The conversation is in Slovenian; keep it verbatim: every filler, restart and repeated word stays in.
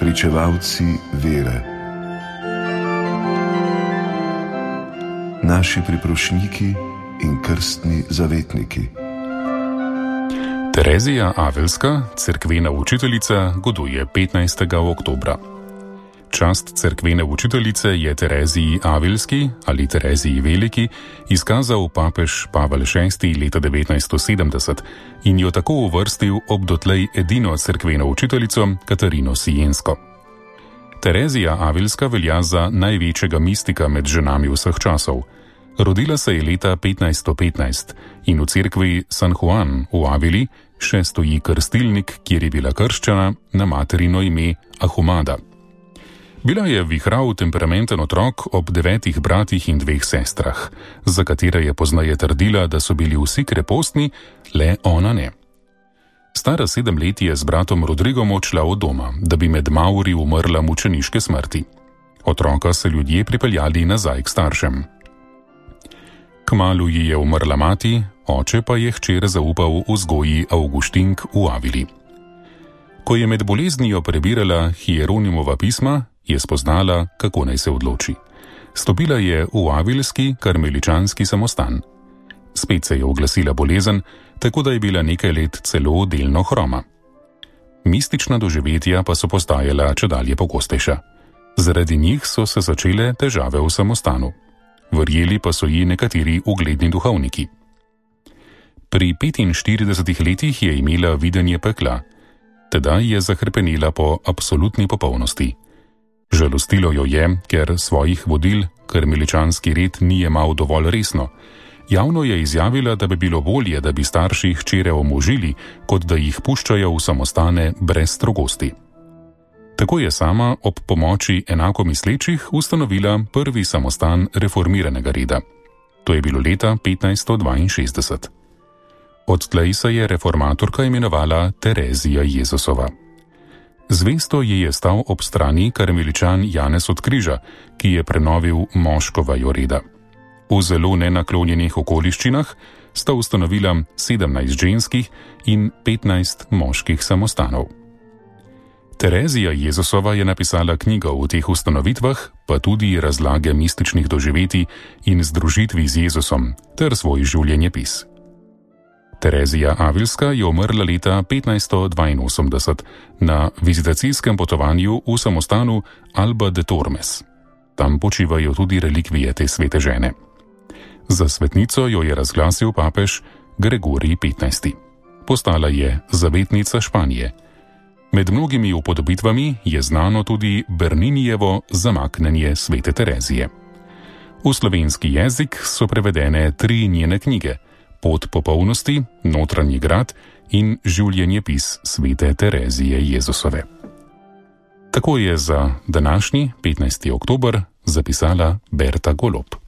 pričevalci vere, naši priprošniki in krstni zavetniki. Terezija Avelska, cerkvena učiteljica, goduje petnajstega oktobra. Čast cerkvene učiteljice je Tereziji Avelski ali Tereziji Veliki izkazal papež Pavel šesti leta devetnajststo sedemdeset in jo tako uvrstil ob dotlej edino cerkveno učiteljico Katarino Siensko. Terezija Avelska velja za največjega mistika med ženami vseh časov. Rodila se je leta petnajststo petnajst in v cerkvi San Juan v Avili še stoji krstilnik, kjer je bila krščena na materino ime Ahumada. Bila je vihrav temperamenten otrok ob devetih bratih in dveh sestrah, za katere je pozneje trdila, da so bili vsi krepostni, le ona ne. Stara sedem let je z bratom Rodrigom odšla od doma, da bi med Mauri umrla mučeniške smrti. Otroka so ljudje pripeljali nazaj k staršem. Kmalu ji je umrla mati, oče pa je hčer zaupal vzgoji Avguštink v Avili. Ko je med boleznijo prebirala Hieronimova pisma, je spoznala, kako naj se odloči. Stopila je v avilski karmeličanski samostan. Spet se je oglasila bolezen, tako da je bila nekaj let celo delno hroma. Mistična doživetja pa so postajala čedalje pogostejša. Zaradi njih so se začele težave v samostanu. Verjeli pa so ji nekateri ugledni duhovniki. Pri petinštiridesetih letih je imela videnje pekla. Tedaj je zahrepenila po absolutni popolnosti. Žalostilo jo je, ker svojih vodil karmeličanski red ni jemal dovolj resno. Javno je izjavila, da bi bilo bolje, da bi starši hčere omožili, kot da jih puščajo v samostane brez strogosti. Tako je sama ob pomoči enako mislečih ustanovila prvi samostan reformiranega reda. To je bilo leta petnajststo dvainšestdeset. Odtlej se je reformatorka imenovala Terezija Jezusova. Zvesto ji je stal ob strani karmeličan Janez od Križa, ki je prenovil moško vajo reda. V zelo nenaklonjenih okoliščinah sta ustanovila sedemnajst ženskih in petnajst moških samostanov. Terezija Jezusova je napisala knjigo o teh ustanovitvah, pa tudi razlage mističnih doživetij in združitvi z Jezusom ter svoj življenjepis. Terezija Avelska je umrla leta petnajststo dvainosemdeset na vizitacijskem potovanju v samostanu Alba de Tormes. Tam počivajo tudi relikvije te svete žene. Za svetnico jo je razglasil papež Gregorij petnajsti. Postala je zavetnica Španije. Med mnogimi upodobitvami je znano tudi Berninijevo zamaknjenje svete Terezije. V slovenski jezik so prevedene tri njene knjige: Pot popolnosti, Notranji grad in Življenjepis svete Terezije Jezusove. Tako je za današnji petnajsti oktober zapisala Berta Golob.